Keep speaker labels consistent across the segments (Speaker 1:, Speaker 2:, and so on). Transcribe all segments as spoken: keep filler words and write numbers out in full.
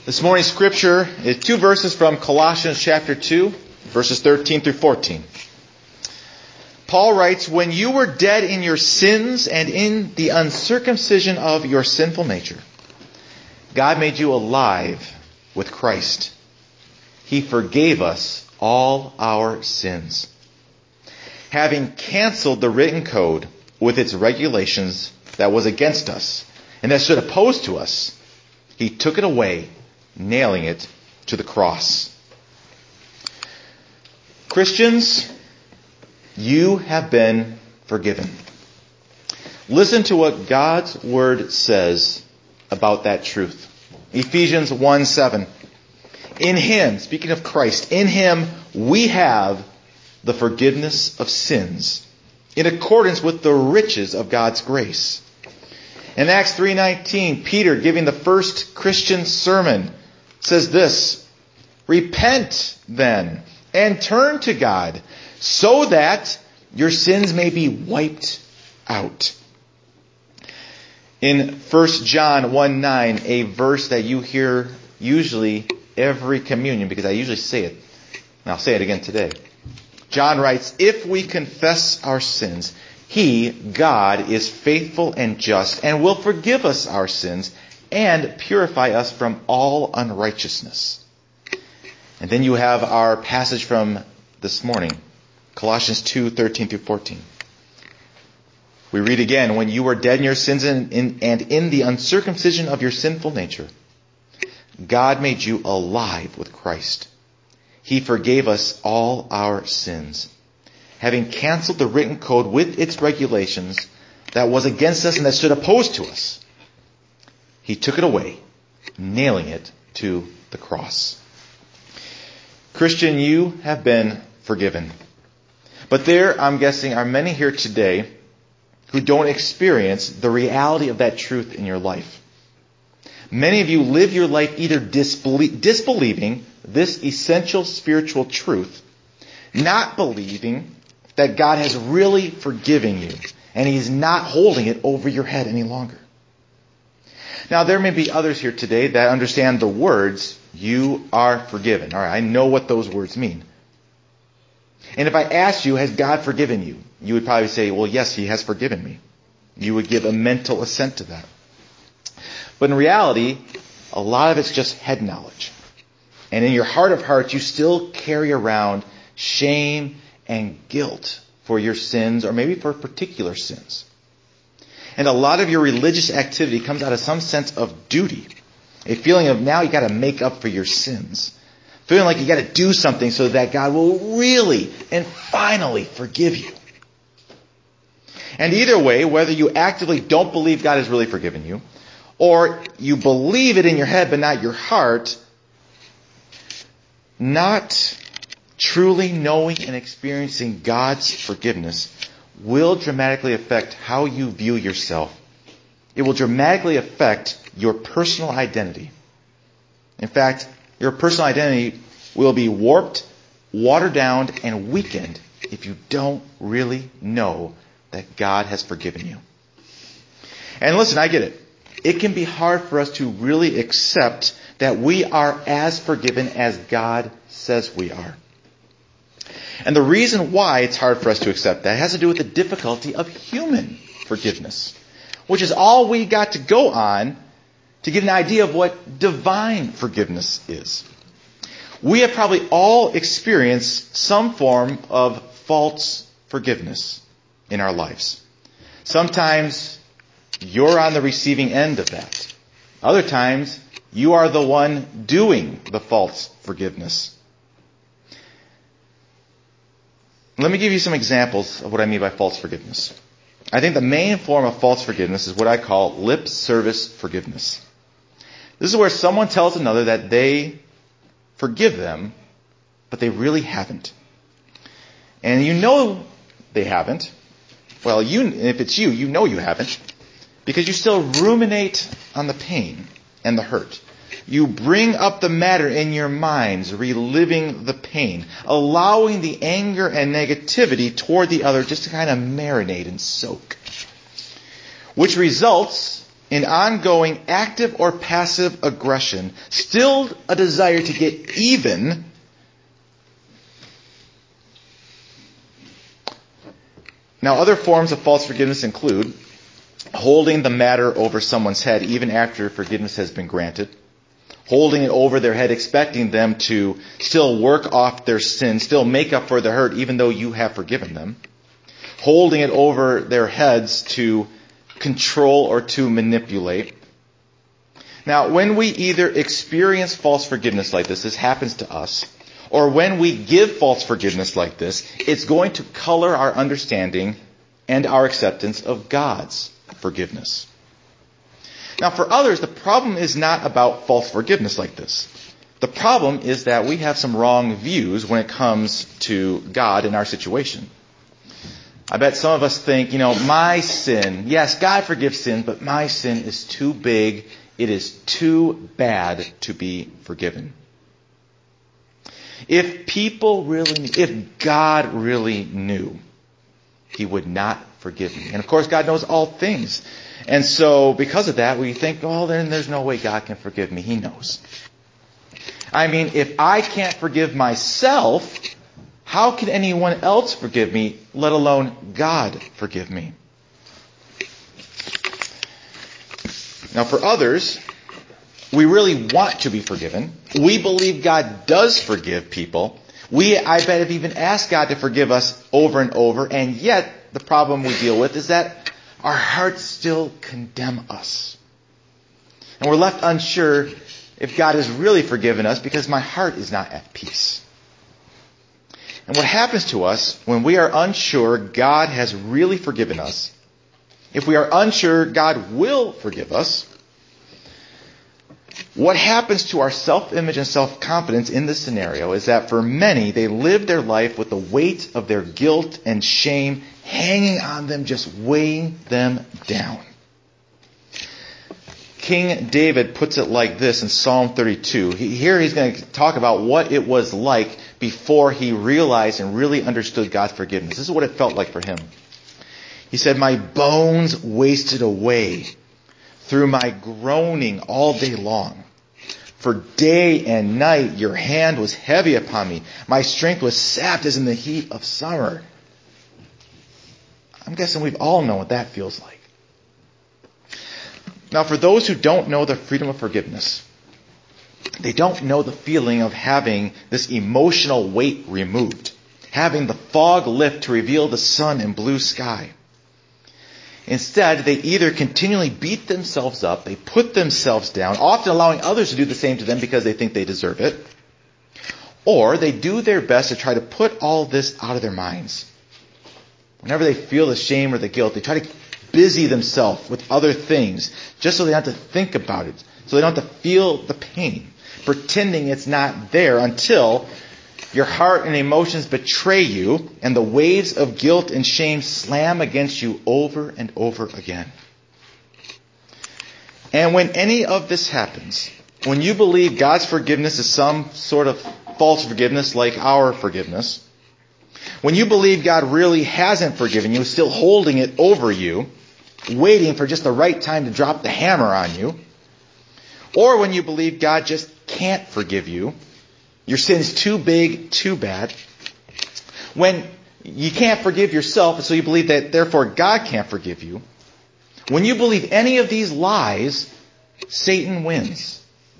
Speaker 1: This morning's scripture is two verses from Colossians chapter two, verses thirteen through fourteen. Paul writes, "When you were dead in your sins and in the uncircumcision of your sinful nature, God made you alive with Christ. He forgave us all our sins, having canceled the written code with its regulations that was against us and that stood opposed to us. He took it away, nailing it to the cross." Christians, you have been forgiven. Listen to what God's Word says about that truth. Ephesians one seven. In Him, speaking of Christ, in Him we have the forgiveness of sins in accordance with the riches of God's grace. In Acts three nineteen, Peter, giving the first Christian sermon, says this, "Repent then and turn to God so that your sins may be wiped out." In First John one nine, a verse that you hear usually every communion, because I usually say it, and I'll say it again today. John writes, "If we confess our sins, He, God, is faithful and just and will forgive us our sins and purify us from all unrighteousness." And then you have our passage from this morning, Colossians two thirteen through fourteen. We read again, "When you were dead in your sins and in, and in the uncircumcision of your sinful nature, God made you alive with Christ. He forgave us all our sins, having canceled the written code with its regulations that was against us and that stood opposed to us. He took it away, nailing it to the cross." Christian, you have been forgiven. But there, I'm guessing, are many here today who don't experience the reality of that truth in your life. Many of you live your life either disbelie- disbelieving this essential spiritual truth, not believing that God has really forgiven you and He's not holding it over your head any longer. Now, there may be others here today that understand the words, "You are forgiven." All right, I know what those words mean. And if I asked you, has God forgiven you? You would probably say, well, yes, He has forgiven me. You would give a mental assent to that. But in reality, a lot of it's just head knowledge. And in your heart of hearts, you still carry around shame and guilt for your sins, or maybe for particular sins. And a lot of your religious activity comes out of some sense of duty. A feeling of now you got to make up for your sins. Feeling like you got to do something so that God will really and finally forgive you. And either way, whether you actively don't believe God has really forgiven you, or you believe it in your head but not your heart, not truly knowing and experiencing God's forgiveness will dramatically affect how you view yourself. It will dramatically affect your personal identity. In fact, your personal identity will be warped, watered down, and weakened if you don't really know that God has forgiven you. And listen, I get it. It can be hard for us to really accept that we are as forgiven as God says we are. And the reason why it's hard for us to accept that has to do with the difficulty of human forgiveness, which is all we got to go on to get an idea of what divine forgiveness is. We have probably all experienced some form of false forgiveness in our lives. Sometimes you're on the receiving end of that. Other times you are the one doing the false forgiveness. Let me give you some examples of what I mean by false forgiveness. I think the main form of false forgiveness is what I call lip service forgiveness. This is where someone tells another that they forgive them, but they really haven't. And you know they haven't. Well, you, if it's you, you know you haven't, because you still ruminate on the pain and the hurt. You bring up the matter in your minds, reliving the pain, allowing the anger and negativity toward the other just to kind of marinate and soak. Which results an ongoing active or passive aggression, still a desire to get even, now other forms of false forgiveness include holding the matter over someone's head even after forgiveness has been granted, holding it over their head, expecting them to still work off their sin, still make up for the hurt even though you have forgiven them, holding it over their heads to control or to manipulate. Now, when we either experience false forgiveness like this, this happens to us, or when we give false forgiveness like this, it's going to color our understanding and our acceptance of God's forgiveness. Now, for others, the problem is not about false forgiveness like this. The problem is that we have some wrong views when it comes to God in our situation. I bet some of us think, you know, my sin, yes, God forgives sin, but my sin is too big, it is too bad to be forgiven. If people really, if God really knew, He would not forgive me. And of course, God knows all things. And so, because of that, we think, oh, then there's no way God can forgive me. He knows. I mean, if I can't forgive myself, how can anyone else forgive me, let alone God forgive me? Now, for others, we really want to be forgiven. We believe God does forgive people. We, I bet, have even asked God to forgive us over and over, and yet the problem we deal with is that our hearts still condemn us. And we're left unsure if God has really forgiven us because my heart is not at peace. And what happens to us when we are unsure God has really forgiven us, if we are unsure God will forgive us, what happens to our self-image and self-confidence in this scenario is that for many, they live their life with the weight of their guilt and shame hanging on them, just weighing them down. King David puts it like this in Psalm thirty-two. He, here he's going to talk about what it was like before he realized and really understood God's forgiveness. This is what it felt like for him. He said, "My bones wasted away through my groaning all day long. For day and night your hand was heavy upon me. My strength was sapped as in the heat of summer." I'm guessing we've all known what that feels like. Now, for those who don't know the freedom of forgiveness, they don't know the feeling of having this emotional weight removed, having the fog lift to reveal the sun and blue sky. Instead, they either continually beat themselves up, they put themselves down, often allowing others to do the same to them because they think they deserve it, or they do their best to try to put all this out of their minds. Whenever they feel the shame or the guilt, they try to busy themselves with other things just so they don't have to think about it, so they don't have to feel the pain, pretending it's not there until your heart and emotions betray you and the waves of guilt and shame slam against you over and over again. And when any of this happens, when you believe God's forgiveness is some sort of false forgiveness like our forgiveness, when you believe God really hasn't forgiven you, still holding it over you, waiting for just the right time to drop the hammer on you, or when you believe God just can't forgive you, your sin's too big, too bad, when you can't forgive yourself, and so you believe that therefore God can't forgive you, when you believe any of these lies, Satan wins.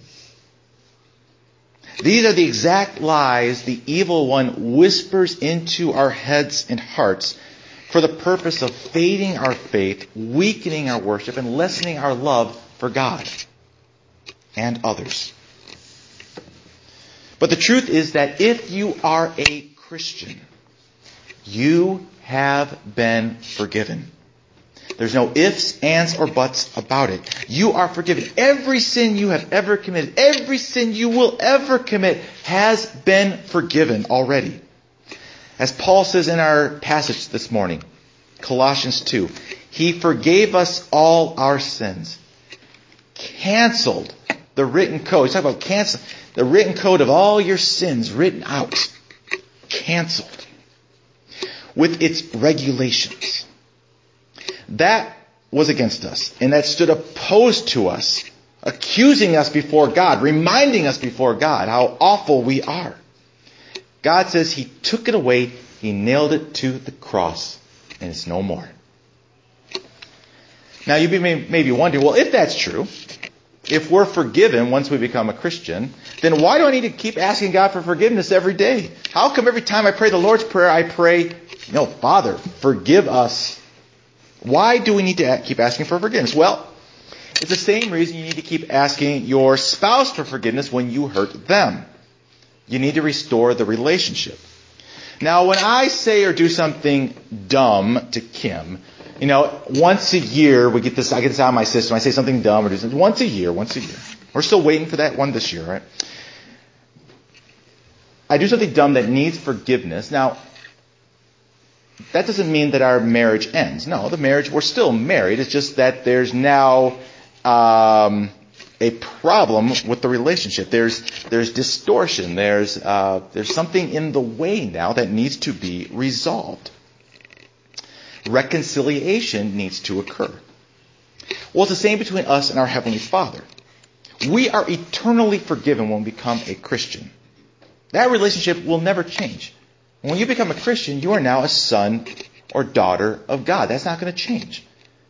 Speaker 1: These are the exact lies the evil one whispers into our heads and hearts for the purpose of fading our faith, weakening our worship, and lessening our love for God and others. But the truth is that if you are a Christian, you have been forgiven. There's no ifs, ands, or buts about it. You are forgiven. Every sin you have ever committed, every sin you will ever commit has been forgiven already. As Paul says in our passage this morning, Colossians two, He forgave us all our sins, canceled the written code. He's talking about cancel the written code of all your sins written out, canceled with its regulations. That was against us and that stood opposed to us, accusing us before God, reminding us before God how awful we are. God says he took it away, he nailed it to the cross, and it's no more. Now you may, may be wondering, well, if that's true, if we're forgiven once we become a Christian, then why do I need to keep asking God for forgiveness every day? How come every time I pray the Lord's Prayer, I pray, no, Father, forgive us? Why do we need to keep asking for forgiveness? Well, it's the same reason you need to keep asking your spouse for forgiveness when you hurt them. You need to restore the relationship. Now, when I say or do something dumb to Kim, you know, once a year we get this, I get this out of my system. I say something dumb or do something once a year, once a year. We're still waiting for that one this year, right? I do something dumb that needs forgiveness. Now, that doesn't mean that our marriage ends. No, the marriage, we're still married. It's just that there's now um, a problem with the relationship. There's there's distortion. There's uh, there's something in the way now that needs to be resolved. Reconciliation needs to occur. Well, it's the same between us and our Heavenly Father. We are eternally forgiven when we become a Christian. That relationship will never change. When you become a Christian, you are now a son or daughter of God. That's not going to change.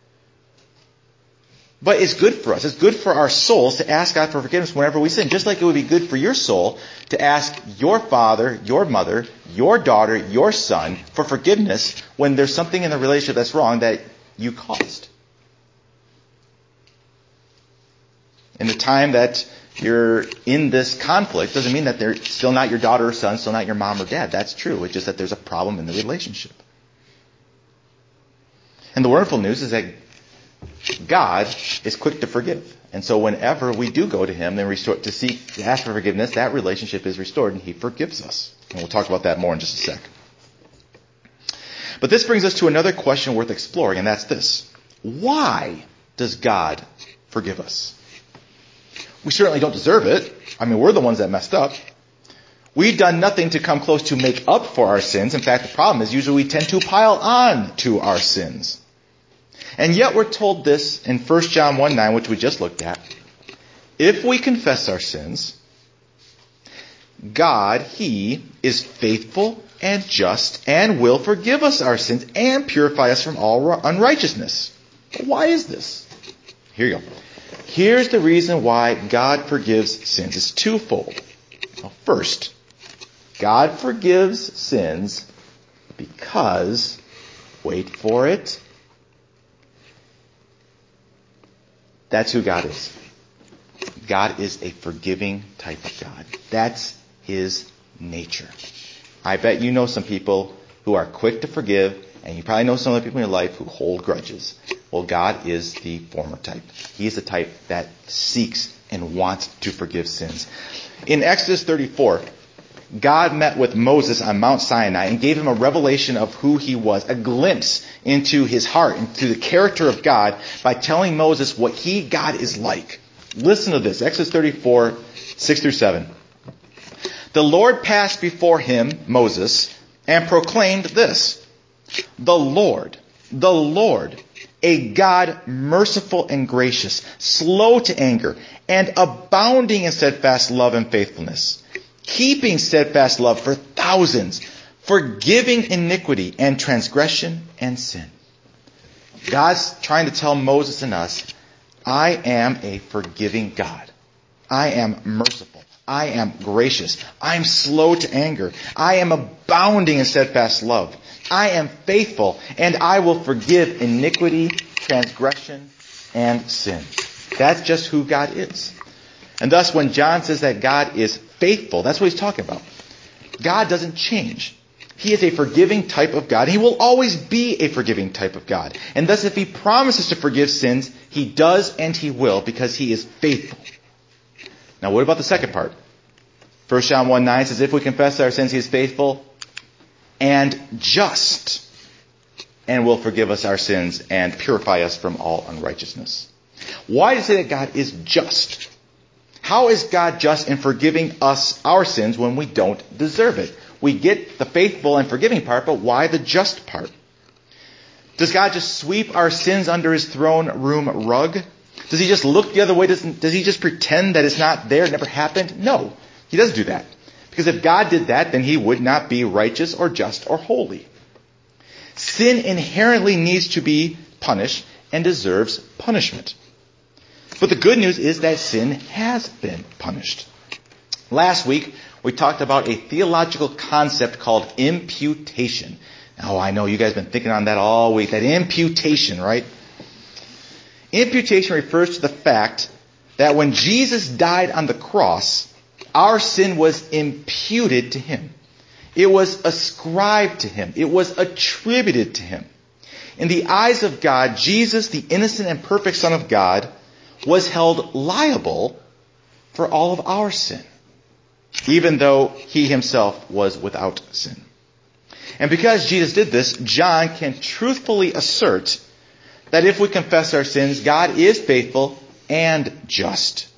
Speaker 1: But it's good for us. It's good for our souls to ask God for forgiveness whenever we sin. Just like it would be good for your soul to ask your father, your mother, your daughter, your son for forgiveness when there's something in the relationship that's wrong that you caused. In the time that you're in this conflict doesn't mean that they're still not your daughter or son, still not your mom or dad. That's true. It's just that there's a problem in the relationship. And the wonderful news is that God is quick to forgive. And so whenever we do go to him and restore, to seek, to ask for forgiveness, that relationship is restored and he forgives us. And we'll talk about that more in just a sec. But this brings us to another question worth exploring, and that's this. Why does God forgive us? We certainly don't deserve it. I mean, we're the ones that messed up. We've done nothing to come close to make up for our sins. In fact, the problem is usually we tend to pile on to our sins. And yet we're told this in First John one nine, which we just looked at. If we confess our sins, God, he is faithful and just and will forgive us our sins and purify us from all unrighteousness. But why is this? Here you go. Here's the reason why God forgives sins. It's twofold. Well, first, God forgives sins because, wait for it, that's who God is. God is a forgiving type of God. That's his nature. I bet you know some people who are quick to forgive, and you probably know some of the people in your life who hold grudges. Well, God is the former type. He is the type that seeks and wants to forgive sins. In Exodus thirty-four, God met with Moses on Mount Sinai and gave him a revelation of who he was, a glimpse into his heart, into the character of God by telling Moses what he, God, is like. Listen to this, Exodus thirty-four, six through seven. The Lord passed before him, Moses, and proclaimed this. The Lord, the Lord, a God merciful and gracious, slow to anger, and abounding in steadfast love and faithfulness, keeping steadfast love for thousands, forgiving iniquity and transgression and sin. God's trying to tell Moses and us, I am a forgiving God. I am merciful. I am gracious. I am slow to anger. I am abounding in steadfast love. I am faithful, and I will forgive iniquity, transgression, and sin. That's just who God is. And thus, when John says that God is faithful, that's what he's talking about. God doesn't change. He is a forgiving type of God. He will always be a forgiving type of God. And thus, if he promises to forgive sins, he does and he will, because he is faithful. Now, what about the second part? First John one nine says, if we confess our sins, he is faithful and just, and will forgive us our sins and purify us from all unrighteousness. Why does it say that God is just? How is God just in forgiving us our sins when we don't deserve it? We get the faithful and forgiving part, but why the just part? Does God just sweep our sins under his throne room rug? Does he just look the other way? Does, does he just pretend that it's not there, it never happened? No, he doesn't do that. Because if God did that, then he would not be righteous or just or holy. Sin inherently needs to be punished and deserves punishment. But the good news is that sin has been punished. Last week, we talked about a theological concept called imputation. Oh, I know you guys have been thinking on that all week. That imputation, right? Imputation refers to the fact that when Jesus died on the cross, our sin was imputed to him. It was ascribed to him. It was attributed to him. In the eyes of God, Jesus, the innocent and perfect Son of God, was held liable for all of our sin, even though he himself was without sin. And because Jesus did this, John can truthfully assert that if we confess our sins, God is faithful and just,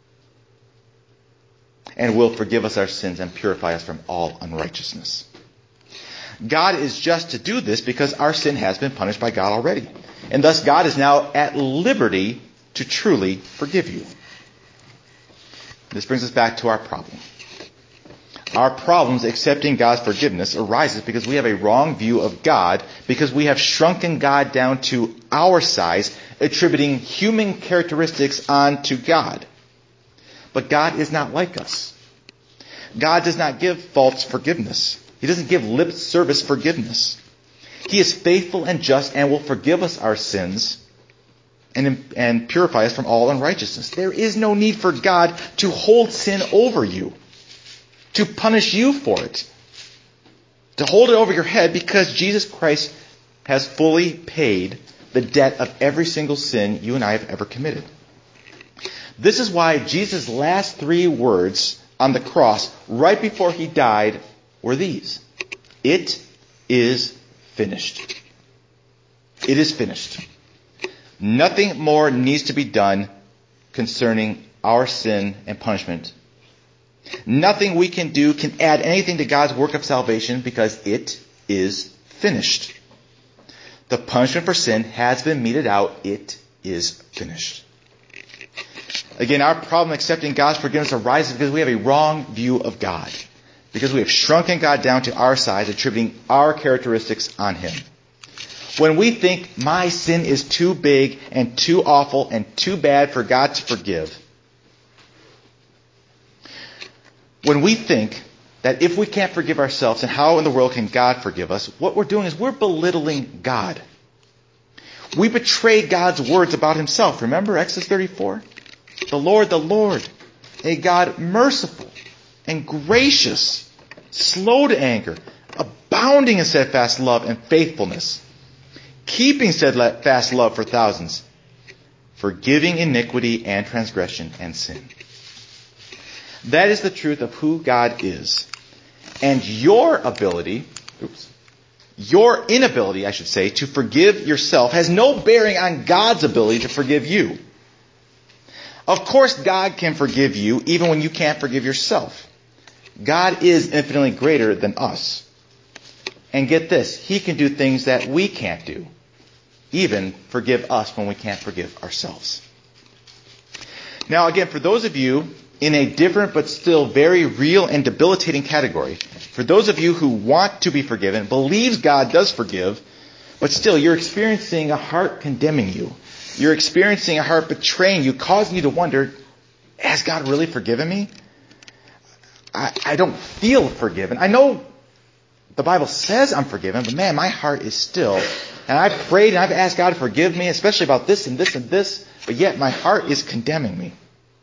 Speaker 1: and will forgive us our sins and purify us from all unrighteousness. God is just to do this because our sin has been punished by God already. And thus God is now at liberty to truly forgive you. This brings us back to our problem. Our problems accepting God's forgiveness arises because we have a wrong view of God, because we have shrunken God down to our size, attributing human characteristics onto God. But God is not like us. God does not give false forgiveness. He doesn't give lip service forgiveness. He is faithful and just and will forgive us our sins and, and purify us from all unrighteousness. There is no need for God to hold sin over you, to punish you for it, to hold it over your head, because Jesus Christ has fully paid the debt of every single sin you and I have ever committed. This is why Jesus' last three words on the cross, right before he died, were these: "It is finished." It is finished. Nothing more needs to be done concerning our sin and punishment. Nothing we can do can add anything to God's work of salvation, because it is finished. The punishment for sin has been meted out. It is finished. Again, our problem accepting God's forgiveness arises because we have a wrong view of God, because we have shrunken God down to our size, attributing our characteristics on him. When we think my sin is too big and too awful and too bad for God to forgive, when we think that if we can't forgive ourselves, then how in the world can God forgive us? What we're doing is we're belittling God. We betray God's words about himself. Remember Exodus thirty-four? The Lord, the Lord, a God merciful and gracious, slow to anger, abounding in steadfast love and faithfulness, keeping steadfast love for thousands, forgiving iniquity and transgression and sin. That is the truth of who God is. And your ability, oops, your inability, I should say, to forgive yourself has no bearing on God's ability to forgive you. Of course, God can forgive you even when you can't forgive yourself. God is infinitely greater than us. And get this, he can do things that we can't do. Even forgive us when we can't forgive ourselves. Now again, for those of you in a different but still very real and debilitating category, for those of you who want to be forgiven, believes God does forgive, but still you're experiencing a heart condemning you. You're experiencing a heart betraying you, causing you to wonder, has God really forgiven me? I, I don't feel forgiven. I know the Bible says I'm forgiven, but man, my heart is still. And I've prayed and I've asked God to forgive me, especially about this and this and this, but yet my heart is condemning me.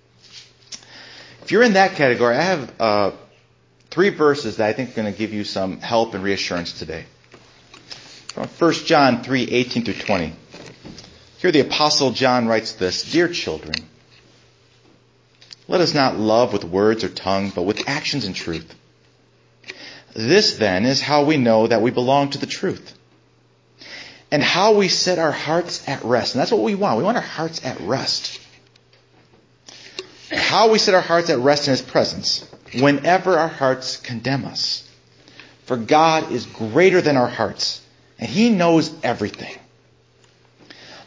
Speaker 1: If you're in that category, I have uh, three verses that I think are going to give you some help and reassurance today. From First John three, eighteen through twenty. Here the Apostle John writes this: "Dear children, let us not love with words or tongue, but with actions and truth. This then is how we know that we belong to the truth, and how we set our hearts at rest." And that's what we want. We want our hearts at rest. How we set our hearts at rest in his presence whenever our hearts condemn us. For God is greater than our hearts, and he knows everything.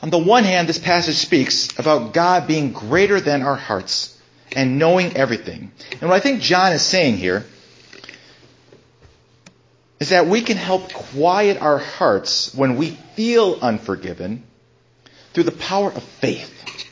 Speaker 1: On the one hand, this passage speaks about God being greater than our hearts and knowing everything. And what I think John is saying here is that we can help quiet our hearts when we feel unforgiven through the power of faith.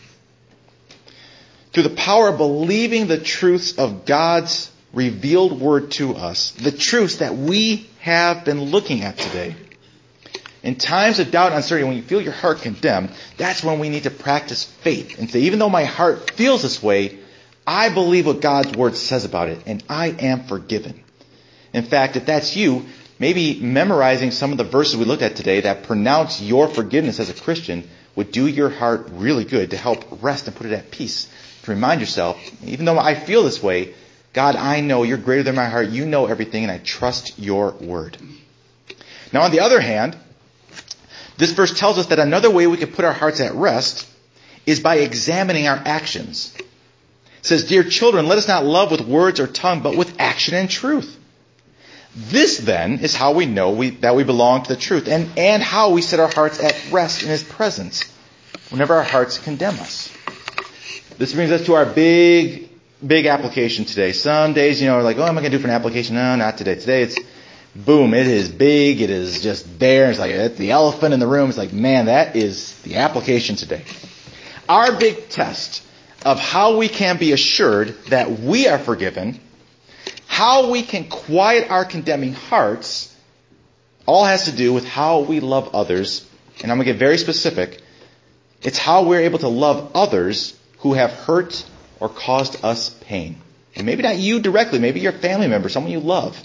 Speaker 1: Through the power of believing the truths of God's revealed word to us. The truths that we have been looking at today. In times of doubt and uncertainty, when you feel your heart condemned, that's when we need to practice faith and say, even though my heart feels this way, I believe what God's word says about it, and I am forgiven. In fact, if that's you, maybe memorizing some of the verses we looked at today that pronounce your forgiveness as a Christian would do your heart really good to help rest and put it at peace. To remind yourself, even though I feel this way, God, I know you're greater than my heart. You know everything, and I trust your word. Now, on the other hand, this verse tells us that another way we can put our hearts at rest is by examining our actions. It says, dear children, let us not love with words or tongue, but with action and truth. This, then, is how we know we, that we belong to the truth, and, and how we set our hearts at rest in His presence whenever our hearts condemn us. This brings us to our big, big application today. Some days, you know, we're like, oh, what am I going to do for an application? No, not today. Today it's, boom, it is big. It is just there. It's like it's the elephant in the room. It's like, man, that is the application today. Our big test of how we can be assured that we are forgiven, how we can quiet our condemning hearts, all has to do with how we love others. And I'm going to get very specific. It's how we're able to love others who have hurt or caused us pain. And maybe not you directly, maybe your family member, someone you love.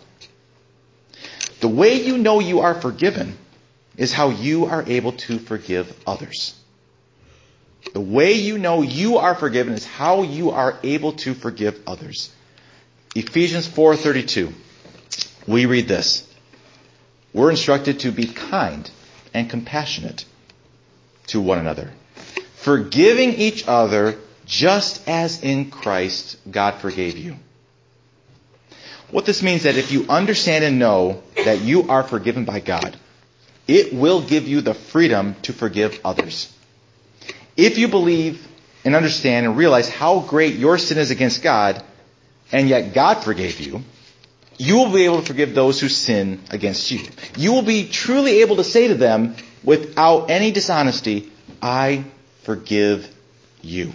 Speaker 1: The way you know you are forgiven is how you are able to forgive others. The way you know you are forgiven is how you are able to forgive others. Ephesians four thirty-two. We read this. We're instructed to be kind and compassionate to one another, forgiving each other just as in Christ God forgave you. What this means is that if you understand and know that you are forgiven by God, it will give you the freedom to forgive others. If you believe and understand and realize how great your sin is against God, and yet God forgave you, you will be able to forgive those who sin against you. You will be truly able to say to them without any dishonesty, I forgive you.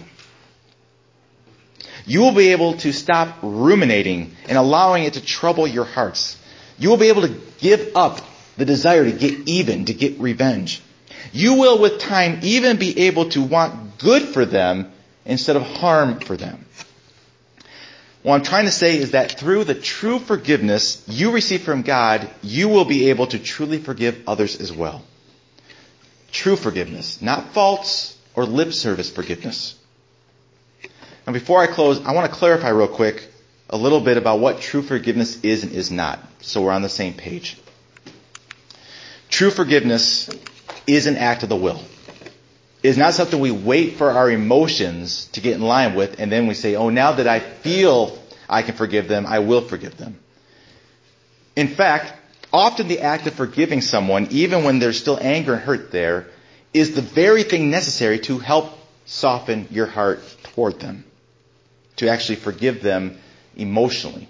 Speaker 1: You will be able to stop ruminating and allowing it to trouble your hearts. You will be able to give up the desire to get even, to get revenge. You will, with time, even be able to want good for them instead of harm for them. What I'm trying to say is that through the true forgiveness you receive from God, you will be able to truly forgive others as well. True forgiveness, not false or lip service forgiveness. Now, before I close, I want to clarify real quick a little bit about what true forgiveness is and is not, so we're on the same page. True forgiveness is an act of the will. It is not something we wait for our emotions to get in line with, and then we say, oh, now that I feel I can forgive them, I will forgive them. In fact, often the act of forgiving someone, even when there's still anger and hurt there, is the very thing necessary to help soften your heart toward them, to actually forgive them emotionally.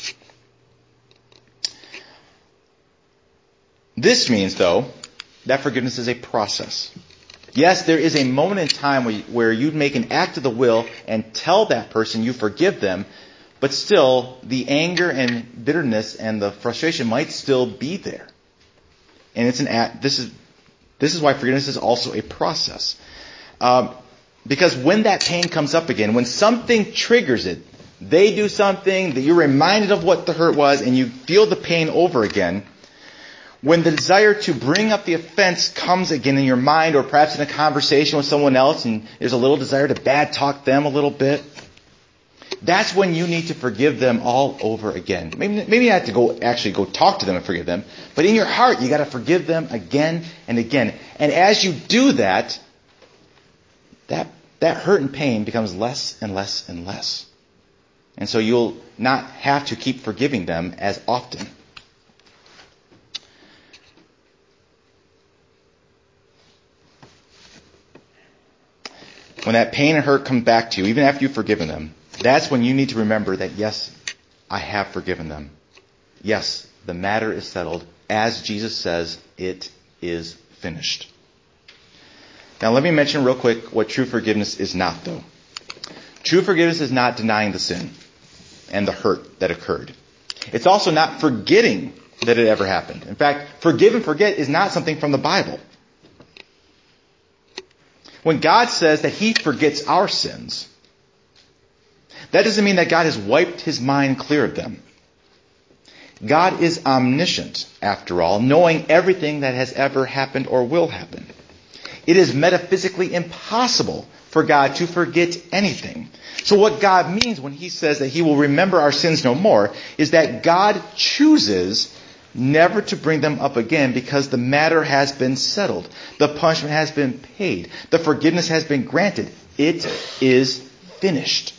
Speaker 1: This means, though, that forgiveness is a process. Yes, there is a moment in time where you, where you make an act of the will and tell that person you forgive them, but still the anger and bitterness and the frustration might still be there. And it's an act. This is this is why forgiveness is also a process. Um, because when that pain comes up again, when something triggers it, they do something that you're reminded of what the hurt was, and you feel the pain over again. When the desire to bring up the offense comes again in your mind, or perhaps in a conversation with someone else, and there's a little desire to bad talk them a little bit, that's when you need to forgive them all over again. Maybe, maybe you have to go actually go talk to them and forgive them, but in your heart you got to forgive them again and again. And as you do that, that that hurt and pain becomes less and less and less, and so you'll not have to keep forgiving them as often. when that pain and hurt come back to you, even after you've forgiven them, that's when you need to remember that, yes, I have forgiven them. Yes, the matter is settled. As Jesus says, it is finished. Now let me mention real quick what true forgiveness is not, though. True forgiveness is not denying the sin and the hurt that occurred. It's also not forgetting that it ever happened. In fact, forgive and forget is not something from the Bible. When God says that He forgets our sins, that doesn't mean that God has wiped His mind clear of them. God is omniscient, after all, knowing everything that has ever happened or will happen. It is metaphysically impossible for God to forget anything. So what God means when He says that He will remember our sins no more is that God chooses never to bring them up again because the matter has been settled. The punishment has been paid. The forgiveness has been granted. It is finished.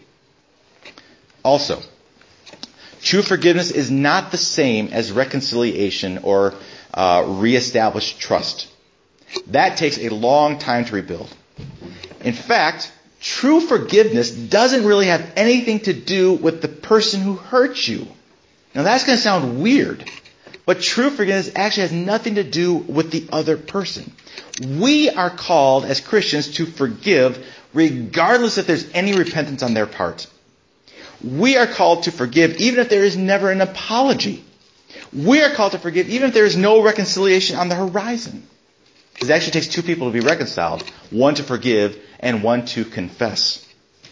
Speaker 1: Also, true forgiveness is not the same as reconciliation or uh, reestablished trust. That takes a long time to rebuild. In fact, true forgiveness doesn't really have anything to do with the person who hurt you. Now that's going to sound weird, but true forgiveness actually has nothing to do with the other person. We are called as Christians to forgive regardless if there's any repentance on their part. We are called to forgive even if there is never an apology. We are called to forgive even if there is no reconciliation on the horizon. Because it actually takes two people to be reconciled, one to forgive and one to confess.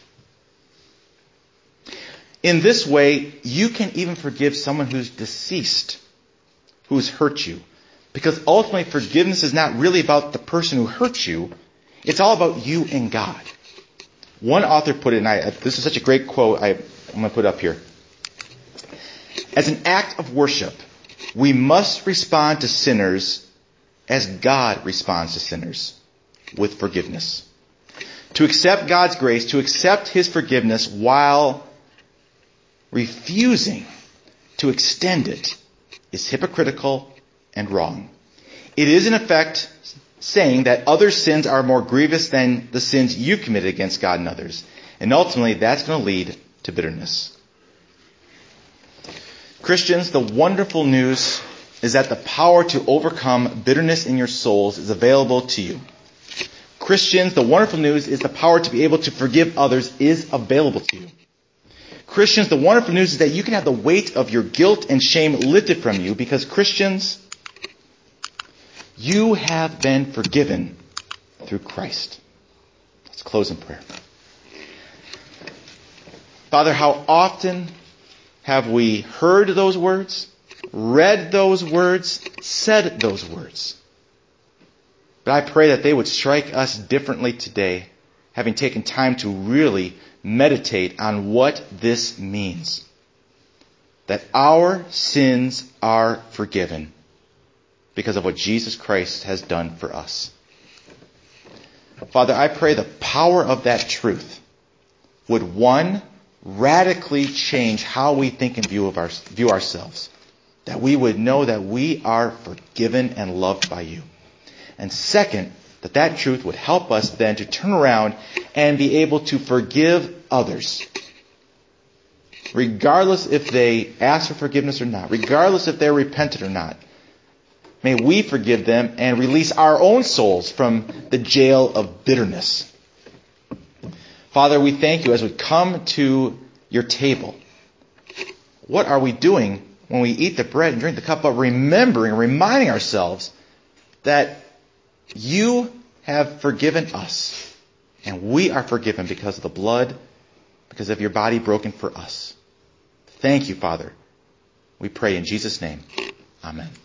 Speaker 1: In this way, you can even forgive someone who's deceased, who's hurt you. Because ultimately, forgiveness is not really about the person who hurt you. It's all about you and God. One author put it, and I, this is such a great quote, I, I'm going to put it up here. As an act of worship, we must respond to sinners as God responds to sinners, with forgiveness. To accept God's grace, to accept His forgiveness while refusing to extend it is hypocritical and wrong. It is in effect saying that other sins are more grievous than the sins you committed against God and others. And ultimately, that's going to lead to bitterness. Christians, the wonderful news is that the power to overcome bitterness in your souls is available to you. Christians, the wonderful news is the power to be able to forgive others is available to you. Christians, the wonderful news is that you can have the weight of your guilt and shame lifted from you because Christians, you have been forgiven through Christ. Let's close in prayer. Father, how often have we heard those words, read those words, said those words? But I pray that they would strike us differently today, having taken time to really meditate on what this means. That our sins are forgiven because of what Jesus Christ has done for us. Father, I pray the power of that truth would, one, radically change how we think and view of our, view ourselves. That we would know that we are forgiven and loved by you. And second, that that truth would help us then to turn around and be able to forgive others. Regardless if they ask for forgiveness or not. Regardless if they're repentant or not. May we forgive them and release our own souls from the jail of bitterness. Father, we thank you as we come to your table. What are we doing when we eat the bread and drink the cup? But remembering, reminding ourselves that you have forgiven us. And we are forgiven because of the blood, because of your body broken for us. Thank you, Father. We pray in Jesus' name. Amen.